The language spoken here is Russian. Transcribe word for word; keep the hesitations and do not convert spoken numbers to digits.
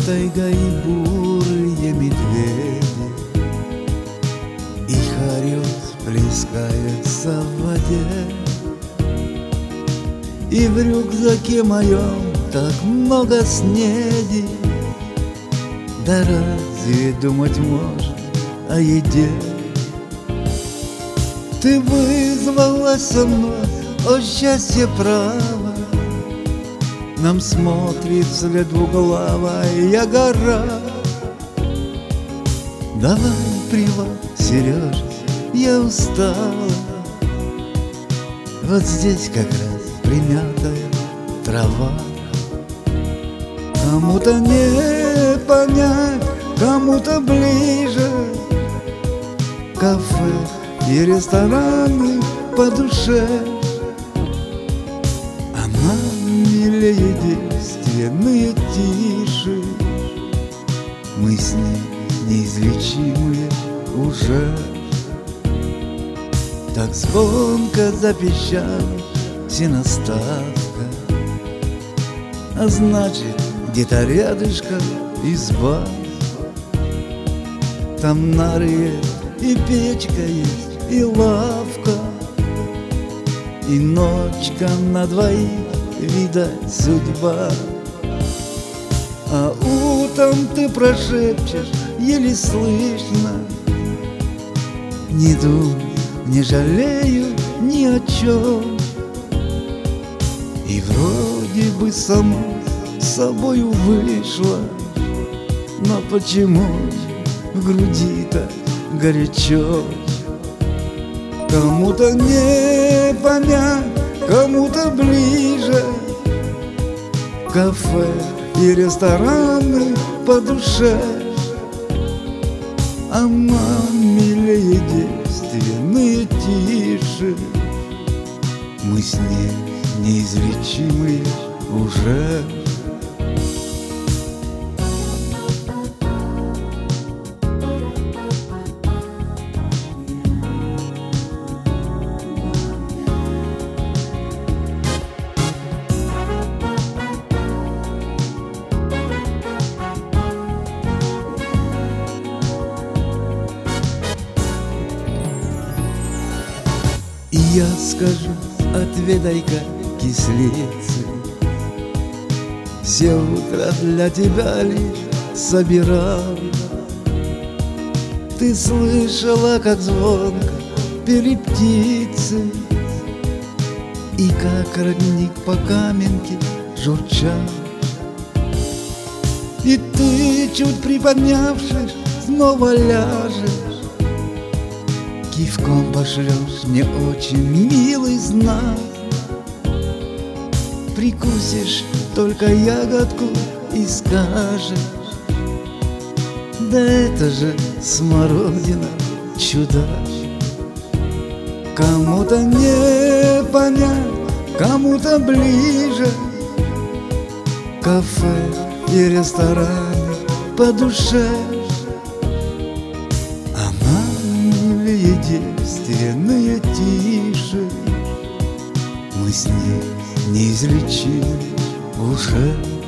тайга и бурые медведи, их орёт плескается в воде. И в рюкзаке моем так много снеди, да разве думать можно о еде? Ты вызвалась со мной, о счастье право, нам смотрит вслед двуглавая гора. Давай привал, Сережа, я устала. Вот здесь как раз примятая трава. Кому-то не понять, кому-то ближе кафе и рестораны по душе. А нам милее девственные тиши, мы с ней неизлечимые уже. Так звонко запищала синоставка, а значит, где-то рядышком изба. Там нары и печка есть, и лавка, и ночка на двоих, видать, судьба. А утром ты прошепчешь еле слышно: не думай, не жалею ни о чем. И вроде бы само собою вышло, но почему в груди-то горячо? Кому-то не понять, кому-то ближе кафе и рестораны по душе. А нам милее девственные тиши, мы с ней неизлечимые уже. И я скажу, отведай-ка кислицы, все утро для тебя лишь собирал. Ты слышала, как звонко пели птицы, и как родник по каменке журчал. И ты, чуть приподнявшись, снова ляжешь, кивком пошлешь мне очень милый знак. Прикусишь только ягодку и скажешь: да это же смородина, чудак. Кому-то не понять, кому-то ближе кафе и рестораны по душе. А нам милее девственные тиши, мы с ней неизлечимы уже.